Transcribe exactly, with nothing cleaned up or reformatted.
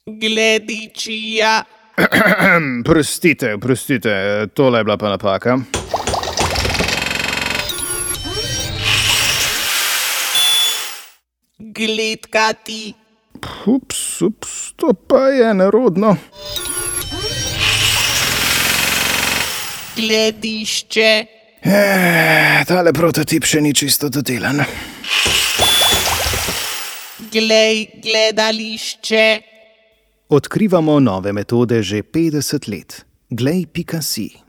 Gledičija. Prostite, prostite, tole je bila pa napaka. Gledkati. Ups, ups, to pa je nerodno. Gledišče. E, tale prototip še ni čisto dodelan. Glej, gledališče. Odkrivamo nove metode že petdeset let. glej pika si.